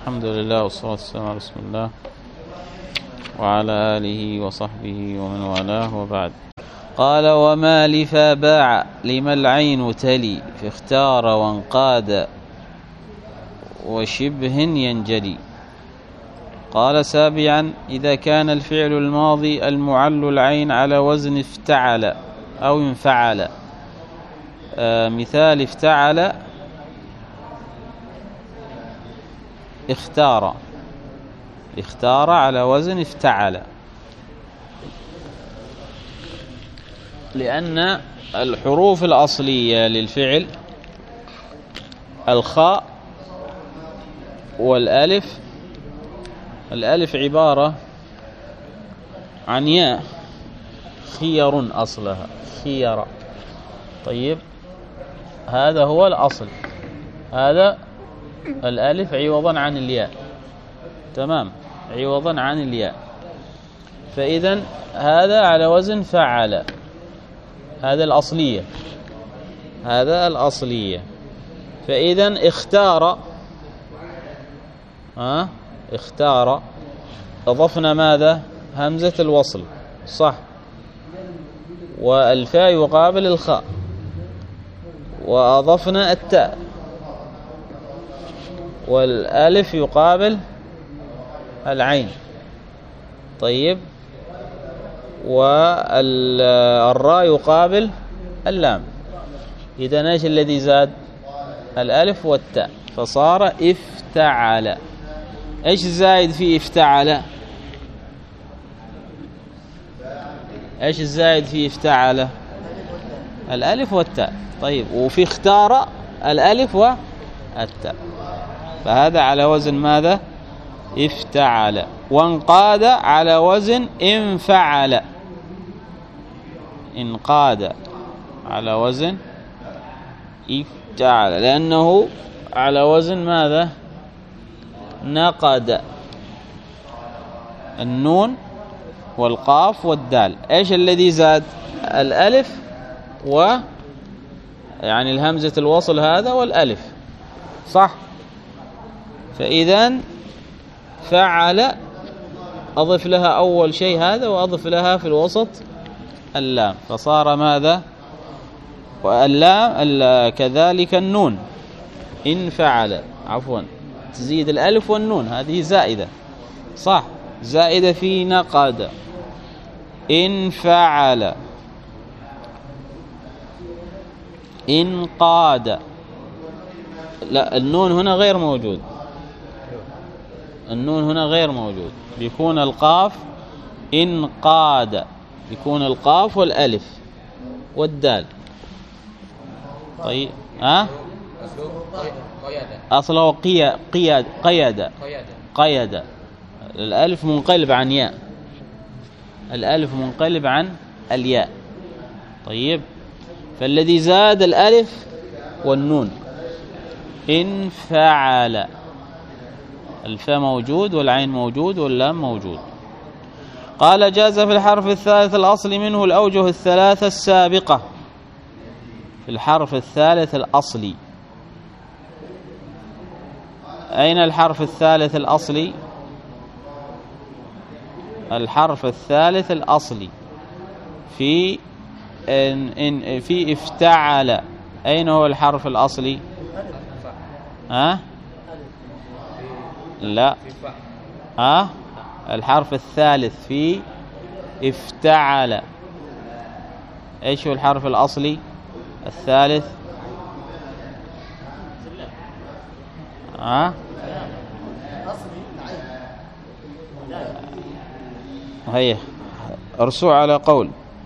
الحمد لله والصلاة والسلام على رسول الله وعلى آله وصحبه ومن والاه وبعد. قال: وما لفا باع لما العين تلي فاختار وانقاد وشبه ينجلي. قال: سابعا: إذا كان الفعل الماضي المعل العين على وزن افتعل أو انفعل. مثال افتعل: اختار على وزن افتعل، لأن الحروف الأصلية للفعل الخاء والألف. الألف عبارة عن ياء خير أصلها، خير. طيب، هذا هو الأصل، هذا الألف عوضا عن الياء، تمام، عوضا عن الياء. فإذا هذا على وزن فعل، هذا الأصلية، هذا الأصلية. فإذا اختار أضفنا ماذا؟ همزة الوصل، صح، والفاء يقابل الخاء، وأضفنا التاء، والألف يقابل العين. طيب، والراء يقابل اللام. إذن ايش الذي زاد؟ الألف والتاء، فصار افتعل. ايش الزائد في افتعل؟ ايش الزائد في افتعل؟ الألف والتاء. طيب، وفي اختار الألف والتاء، فهذا على وزن ماذا؟ افتعل. وانقاد على وزن انفعل، انقاد على وزن افتعل، لأنه على وزن ماذا؟ نقد. النون والقاف والدال. ايش الذي زاد؟ الألف يعني الهمزة الوصل هذا والألف، صح. فإذا فعل أضف لها أول شيء هذا، وأضف لها في الوسط اللام، فصار ماذا؟ واللام كذلك النون إن فعل، عفوا، تزيد الألف والنون، هذه زائدة، صح، زائدة في نقد. إن فعل، إن قاد، لا، النون هنا غير موجود، النون هنا غير موجود، بيكون القاف إن قاد، يكون القاف والألف والدال. طيب، أصله قيد. الألف منقلب عن ياء، الألف منقلب عن الياء. طيب، فالذي زاد الألف والنون. إن فعل، الفاء موجود والعين موجود واللام موجود. قال: جاز في الحرف الثالث الأصل منه الأوجه الثلاثة السابقة. في الحرف الثالث الأصلي، أين الحرف الثالث الأصلي؟ الحرف الثالث الأصلي في في افتعل. أين هو الحرف الأصلي؟ لا، الحرف الثالث في افتعل. ايش هو الحرف الأصلي الثالث؟ هيا ارسوا على قول.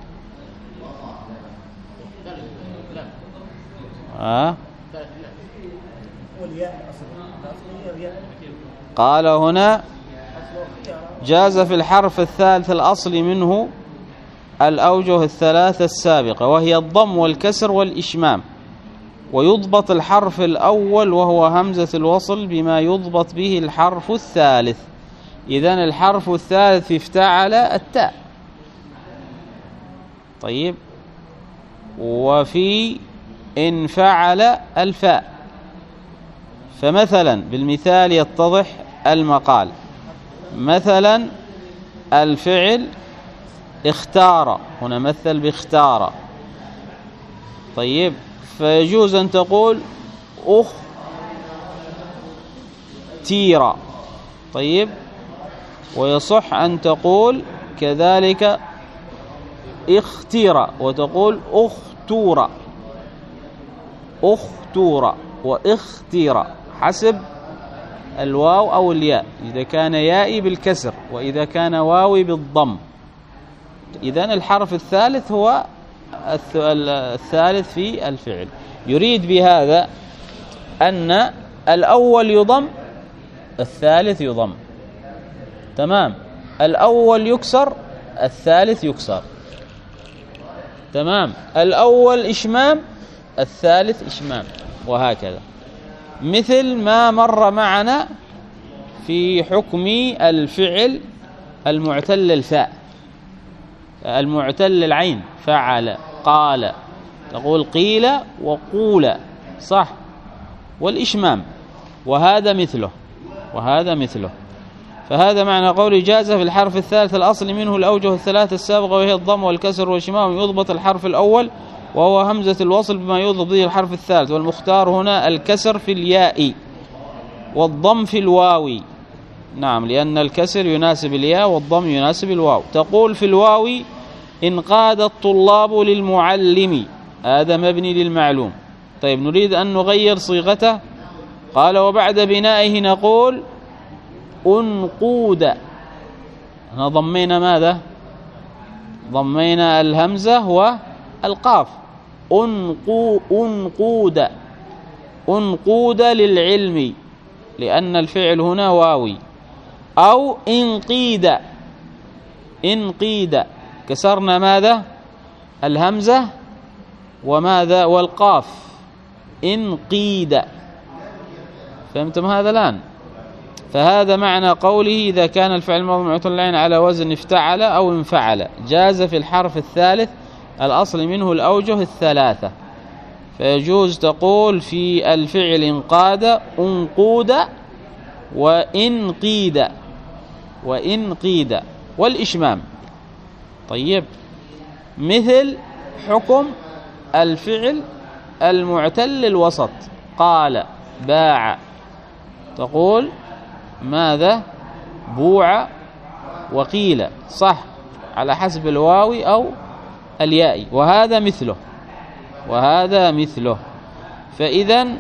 قال هنا: جاز في الحرف الثالث الأصل منه الأوجه الثلاثة السابقة، وهي الضم والكسر والإشمام. ويضبط الحرف الأول وهو همزة الوصل بما يضبط به الحرف الثالث. إذن الحرف الثالث في افتعل التاء. طيب، وفي انفعل الفاء. فمثلا بالمثال يتضح المقال. مثلا الفعل اختار، هنا مثل باختار. طيب، فيجوز أن تقول اختير. طيب، ويصح أن تقول كذلك اختير وتقول اختور، اختور واختير، حسب الواو أو الياء، إذا كان يائي بالكسر وإذا كان واوي بالضم. إذن الحرف الثالث هو الثالث في الفعل. يريد بهذا أن الأول يضم، الثالث يضم، تمام. الأول يكسر، الثالث يكسر، تمام. الأول إشمام، الثالث إشمام، وهكذا. مثل ما مر معنا في حكم الفعل المعتل الفاء، المعتل العين، فعل، قال، تقول قيل وقول، صح، والإشمام، وهذا مثله وهذا مثله. فهذا معنى قول جاز في الحرف الثالث الأصل منه الأوجه الثلاثة السابقة، وهي الضم والكسر والشمام. يضبط الحرف الأول وهو همزة الوصل بما يضبط به الحرف الثالث، والمختار هنا الكسر في الياء والضم في الواو. نعم، لأن الكسر يناسب الياء والضم يناسب الواو. تقول في الواو انقاد الطلاب للمعلم، هذا مبني للمعلوم. طيب، نريد أن نغير صيغته، قال وبعد بنائه نقول انقود. هنا ضمينا ماذا؟ ضمينا الهمزة والقاف. انقود، انقود للعلم، لأن الفعل هنا واوي. أو انقيد، انقيد، كسرنا ماذا؟ الهمزة وماذا؟ والقاف. انقيد، فهمتم هذا الآن؟ فهذا معنى قوله إذا كان الفعل الماضي معتل العين على وزن افتعل أو انفعل جاز في الحرف الثالث الأصل منه الأوجه الثلاثة. فيجوز تقول في الفعل انقاد انقود وانقيد وانقيد والإشمام. طيب، مثل حكم الفعل المعتل الوسط، قال، باع، تقول ماذا؟ بوع وقيل، صح، على حسب الواو أو الياء، وهذا مثله وهذا مثله. فإذن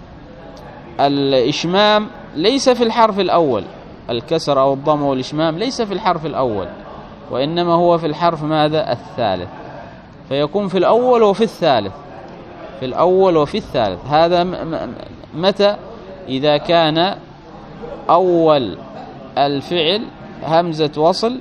الإشمام ليس في الحرف الأول، الكسر أو الضم والإشمام ليس في الحرف الأول، وإنما هو في الحرف ماذا؟ الثالث. فيكون في الأول وفي الثالث، في الأول وفي الثالث. هذا متى؟ إذا كان أول الفعل همزة وصل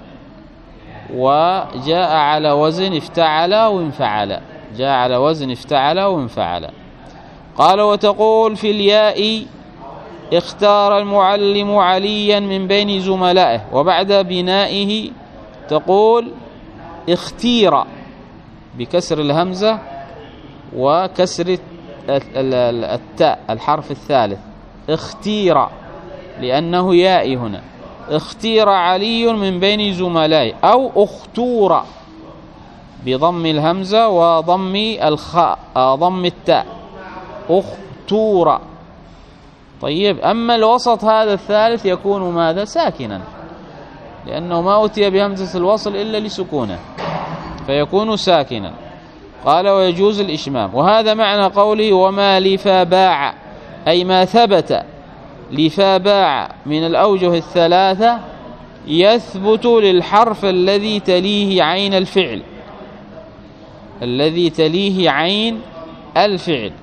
وجاء على وزن افتعل وانفعل، جاء على وزن افتعل وانفعل. قال وتقول في الياء اختار المعلم عليا من بين زملائه، وبعد بنائه تقول اختير بكسر الهمزة وكسر التاء الحرف الثالث، اختير لأنه يائي هنا. اختير علي من بين زملائه، أو اختور بضم الهمزة وضم الخاء، ضم التاء، اختور. طيب، أما الوسط هذا الثالث يكون ماذا؟ ساكنا، لأنه ما أتي بهمزة الوصل إلا لسكونه، فيكون ساكنا. قال ويجوز الإشمام. وهذا معنى قوله وما لفا باع، أي ما ثبت لفا باع من الأوجه الثلاثة يثبت للحرف الذي تليه عين الفعل، الذي تليه عين الفعل.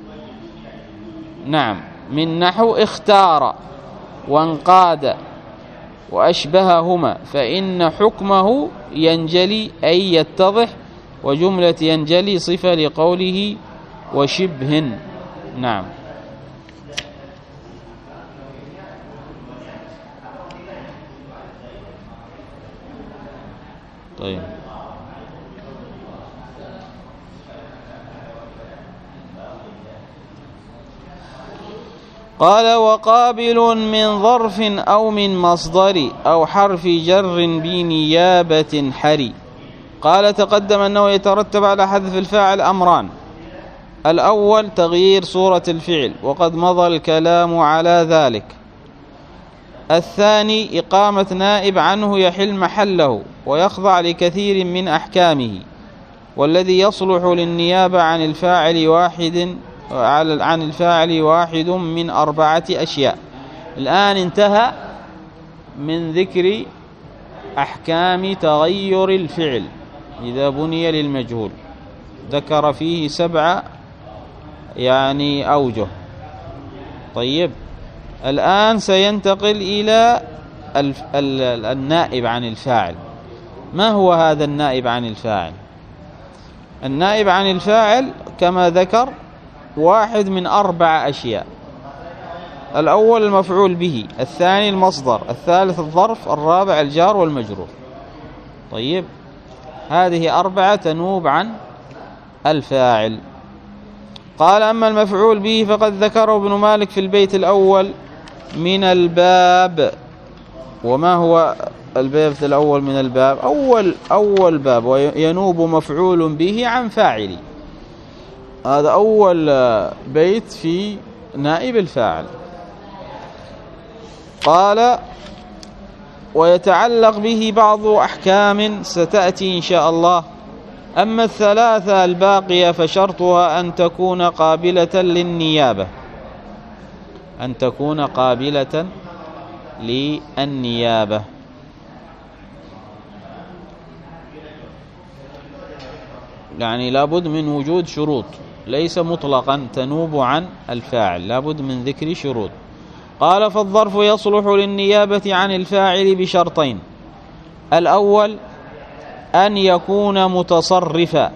نعم، من نحو اختار وانقاد وأشبههما، فإن حكمه ينجلي أي يتضح، وجملة ينجلي صفة لقوله وشبه. نعم. طيب، قال وقابل من ظرف أو من مصدر أو حرف جر بنيابة حري. قال تقدم أنه يترتب على حذف الفاعل أمران: الأول تغيير صورة الفعل وقد مضى الكلام على ذلك. الثاني إقامة نائب عنه يحل محله ويخضع لكثير من أحكامه، والذي يصلح للنيابة عن الفاعل واحد من 4 أشياء. الآن انتهى من ذكر أحكام تغير الفعل إذا بني للمجهول، ذكر فيه 7 أوجه. طيب، الآن سينتقل إلى النائب عن الفاعل. ما هو هذا النائب عن الفاعل؟ النائب عن الفاعل كما ذكر 1 من 4 أشياء: الأول المفعول به، الثاني المصدر، الثالث الظرف، الرابع الجار والمجرور. طيب، هذه 4 تنوب عن الفاعل. قال أما المفعول به فقد ذكره ابن مالك في البيت الأول من الباب. وما هو البيت الأول من الباب؟ أول باب، وينوب مفعول به عن فاعل. هذا أول بيت في نائب الفاعل. قال ويتعلق به بعض أحكام ستأتي إن شاء الله. أما 3 الباقية فشرطها أن تكون قابلة للنيابة، أن تكون قابلة للنيابة. لابد من وجود شروط، ليس مطلقا تنوب عن الفاعل، لابد من ذكر شروط. قال فالظرف يصلح للنيابة عن الفاعل بشرطين: الأول أن يكون متصرفا.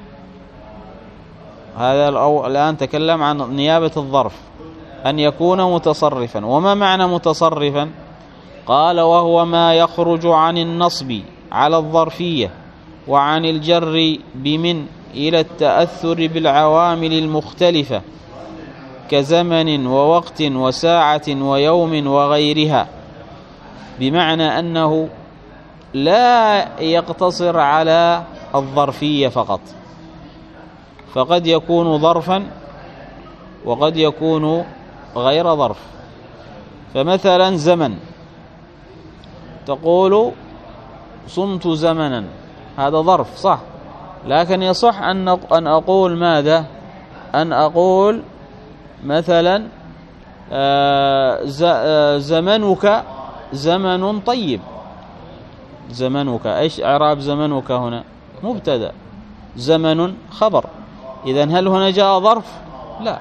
هذا الآن تكلم عن نيابة الظرف، أن يكون متصرفا. وما معنى متصرفا؟ قال وهو ما يخرج عن النصب على الظرفية وعن الجر بمن إلى التأثر بالعوامل المختلفة كزمن ووقت وساعة ويوم وغيرها، بمعنى أنه لا يقتصر على الظرفية فقط، فقد يكون ظرفا وقد يكون غير ظرف. فمثلا زمن، تقول صمت زمنا، هذا ظرف صح، لكن يصح أن أقول ماذا؟ أن أقول مثلا زمنك زمن طيب. زمنك، إيش إعراب زمنك هنا؟ مبتدأ، زمن خبر. إذن هل هنا جاء ظرف؟ لا،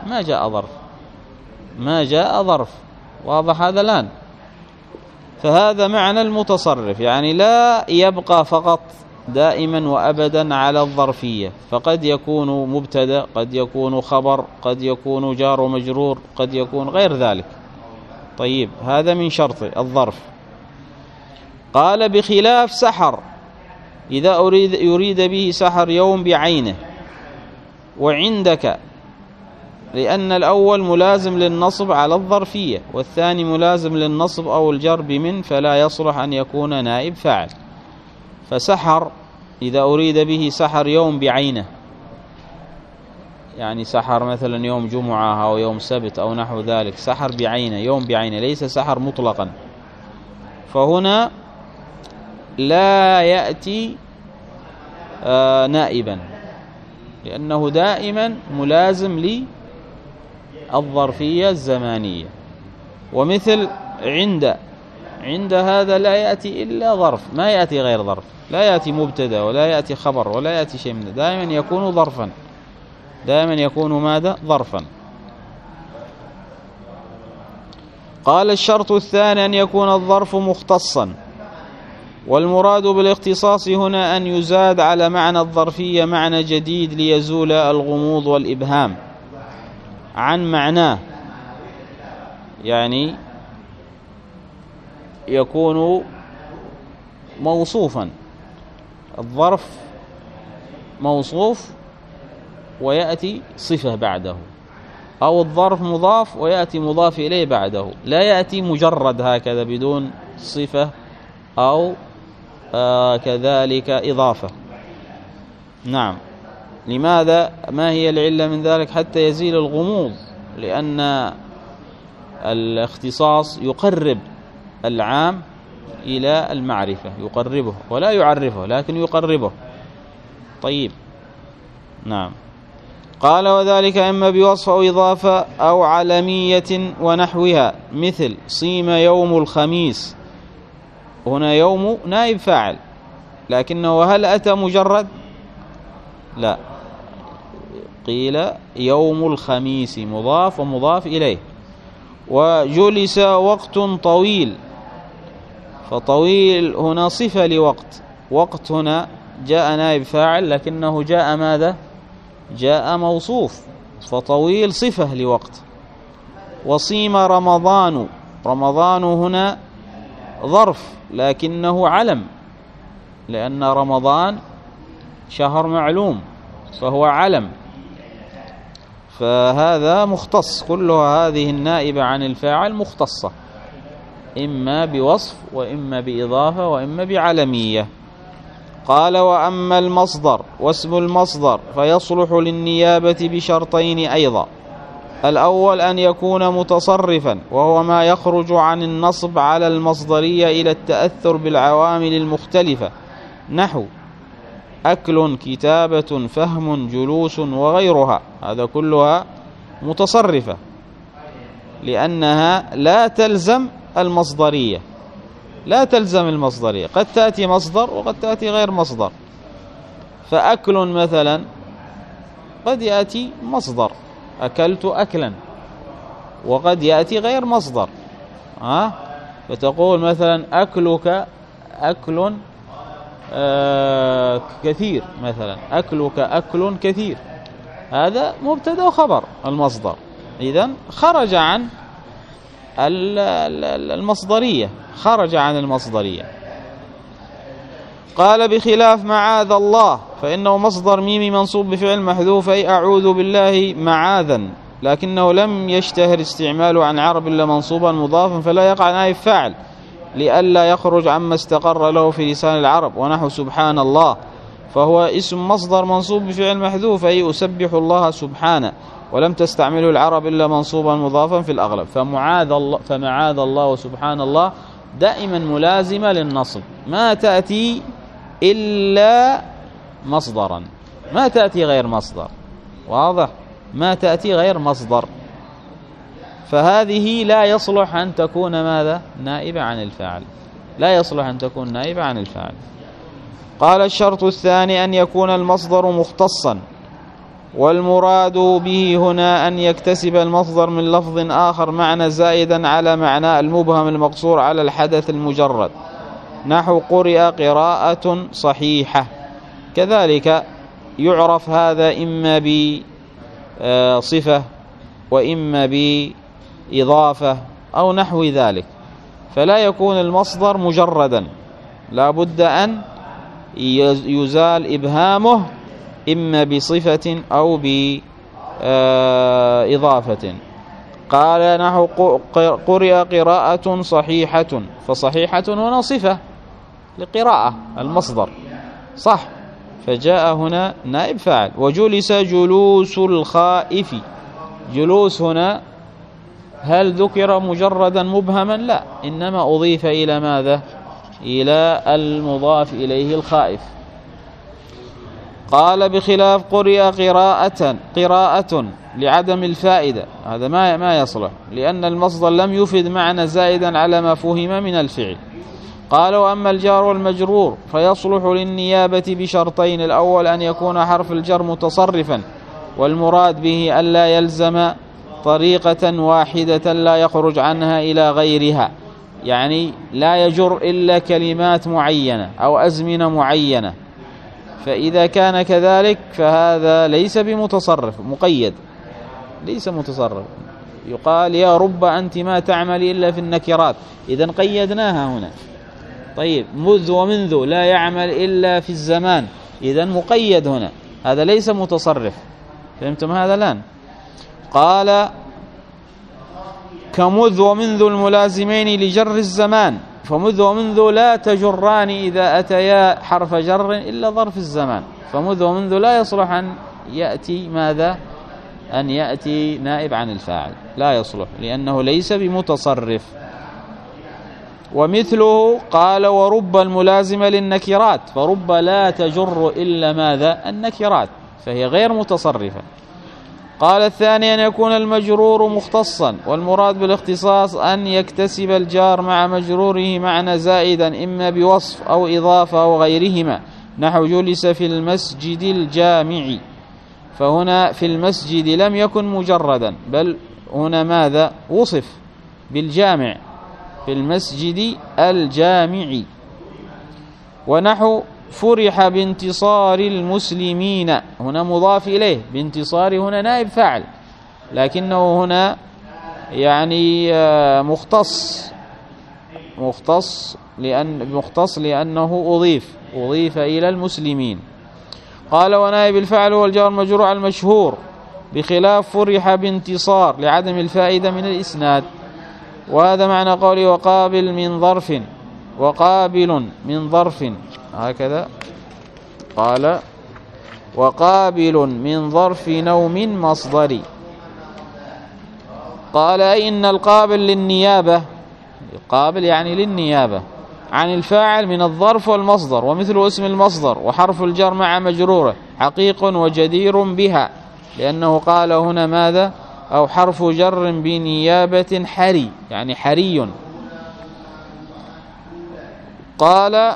ما جاء ظرف. واضح هذا الآن؟ فهذا معنى المتصرف، لا يبقى فقط دائما وأبدا على الظرفية، فقد يكون مبتدأ، قد يكون خبر، قد يكون جار ومجرور، قد يكون غير ذلك. طيب، هذا من شرط الظرف. قال بخلاف سحر، إذا يريد به سحر يوم بعينه وعندك، لأن الأول ملازم للنصب على الظرفية والثاني ملازم للنصب أو الجر بمن، فلا يصلح أن يكون نائب فاعل. فسحر إذا أريد به سحر يوم بعينه، سحر مثلا يوم جمعة أو يوم سبت أو نحو ذلك، سحر بعينه، يوم بعينه، ليس سحر مطلقا. فهنا لا يأتي نائبا، لأنه دائما ملازم للظرفية الزمانية. ومثل عند هذا لا يأتي إلا ظرف، ما يأتي غير ظرف، لا يأتي مبتدا ولا يأتي خبر ولا يأتي شيء منه، دائما يكون ظرفا، دائما يكون ماذا؟ ظرفا. قال الشرط الثاني أن يكون الظرف مختصا، والمراد بالاختصاص هنا أن يزاد على معنى الظرفية معنى جديد ليزول الغموض والإبهام عن معناه، يكون موصوفا، الظرف موصوف ويأتي صفة بعده، أو الظرف مضاف ويأتي مضاف إليه بعده، لا يأتي مجرد هكذا بدون صفة أو كذلك إضافة. نعم. لماذا؟ ما هي العلة من ذلك؟ حتى يزيل الغموض، لأن الاختصاص يقرب العام إلى المعرفة، يقربه ولا يعرفه لكن يقربه. طيب. نعم. قال وذلك إما بوصف أو إضافة أو علمية ونحوها، مثل صيم يوم الخميس، هنا يوم نائب فاعل، لكنه هل أتى مجرد؟ لا، قيل يوم الخميس مضاف ومضاف إليه. وجلس وقت طويل، فطويل هنا صفة لوقت، وقت هنا جاء نائب فاعل لكنه جاء ماذا؟ جاء موصوف، فطويل صفة لوقت. وصيم رمضان، رمضان هنا ظرف لكنه علم، لأن رمضان شهر معلوم فهو علم، فهذا مختص. كلها هذه النائبة عن الفاعل مختصة، إما بوصف وإما بإضافة وإما بعلمية. قال وأما المصدر واسم المصدر فيصلح للنيابة بشرطين أيضا. الأول أن يكون متصرفا، وهو ما يخرج عن النصب على المصدرية إلى التأثر بالعوامل المختلفة، نحو أكل، كتابة، فهم، جلوس وغيرها، هذا كلها متصرفة لأنها لا تلزم المصدرية، لا تلزم المصدرية، قد تأتي مصدر وقد تأتي غير مصدر. فأكل مثلا قد يأتي مصدر، أكلت أكلا، وقد يأتي غير مصدر، فتقول مثلا أكلك أكل كثير، مثلا أكلك أكل كثير، هذا مبتدأ وخبر المصدر، إذن خرج عن المصدرية، خرج عن المصدرية. قال بخلاف معاذ الله فإنه مصدر ميمي منصوب بفعل محذوف، أي أعوذ بالله معاذا، لكنه لم يشتهر استعماله عن عرب إلا منصوبا مضافا، فلا يقع نائب فاعل لئلا يخرج عما استقر له في لسان العرب. ونحو سبحان الله فهو اسم مصدر منصوب بفعل محذوف، أي أسبح الله سبحانه، ولم تستعمله العرب إلا منصوبا مضافا في الأغلب. فمعاذ الله وسبحان الله دائما ملازمة للنصب، ما تأتي إلا مصدرا، ما تأتي غير مصدر، واضح؟ ما تأتي غير مصدر، فهذه لا يصلح أن تكون ماذا؟ نائبة عن الفاعل، لا يصلح أن تكون نائبة عن الفاعل. قال الشرط الثاني أن يكون المصدر مختصا، والمراد به هنا أن يكتسب المصدر من لفظ آخر معنى زائدا على معنى المبهم المقصور على الحدث المجرد، نحو قرئ قراءة صحيحة. كذلك يعرف هذا إما بصفة وإما بإضافة أو نحو ذلك، فلا يكون المصدر مجردا، لا بد أن يزال إبهامه إما بصفة أو بإضافة. قال نحو قرئ قراءة صحيحة، فصحيحة هنا صفة لقراءة المصدر صح، فجاء هنا نائب فاعل. وجلس جلوس الخائف، جلوس هنا هل ذكر مجردا مبهما؟ لا، إنما أضيف إلى ماذا؟ إلى المضاف إليه الخائف. قال بخلاف قرئ قراءة لعدم الفائدة، هذا ما يصلح، لأن المصدر لم يفد معنى زائدا على ما فهم من الفعل. قال وأما الجار والمجرور فيصلح للنيابة بشرطين: الأول أن يكون حرف الجر متصرفا، والمراد به ألا يلزم طريقة واحدة لا يخرج عنها إلى غيرها، يعني لا يجر إلا كلمات معينة أو أزمنة معينة، فإذا كان كذلك فهذا ليس بمتصرف مقيد، ليس متصرف. يقال يا رب أنت ما تعمل إلا في النكرات، إذن قيدناها هنا. طيب مذ ومنذ لا يعمل إلا في الزمان، إذن مقيد هنا، هذا ليس متصرف. فهمتم هذا الآن؟ قال كمذ ومنذ الملازمين لجر الزمان، فمذ ومنذ لا تجران إذا أتيا حرف جر إلا ظرف الزمان، فمذ ومنذ لا يصلح أن يأتي ماذا؟ أن يأتي نائب عن الفاعل، لا يصلح لأنه ليس بمتصرف. ومثله قال ورب الملازمة للنكرات، فرب لا تجر إلا ماذا؟ النكرات، فهي غير متصرفة. قال الثاني أن يكون المجرور مختصا، والمراد بالاختصاص أن يكتسب الجار مع مجروره معنى زائدا إما بوصف أو إضافة أو غيرهما، نحو جلس في المسجد الجامع، فهنا في المسجد لم يكن مجردا، بل هنا ماذا؟ وصف بالجامع، في المسجد الجامع. ونحو فرح بانتصار المسلمين، هنا مضاف إليه، بانتصار هنا نائب فاعل، لكنه هنا يعني مختص لأنه أضيف إلى المسلمين. قال ونائب الفاعل هو الجار المجرور المشهور، بخلاف فرح بانتصار لعدم الفائدة من الإسناد. وهذا معنى قولي وقابل من ظرف هكذا، قال وقابل من ظرف نوم مصدري. قال أي إن القابل للنيابة، القابل يعني للنيابة عن الفاعل من الظرف والمصدر، ومثل اسم المصدر وحرف الجر مع مجروره حقيق وجدير بها، لأنه قال هنا ماذا؟ أو حرف جر بنيابة حري، يعني حري. قال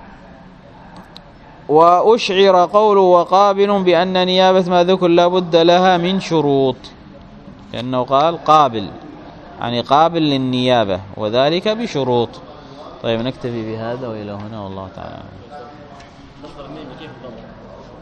وأشعر قول وقابل بأن نيابة ما ذكر لا بد لها من شروط، لأنه قال قابل يعني قابل للنيابة، وذلك بشروط. طيب نكتفي بهذا وإلى هنا، والله تعالى.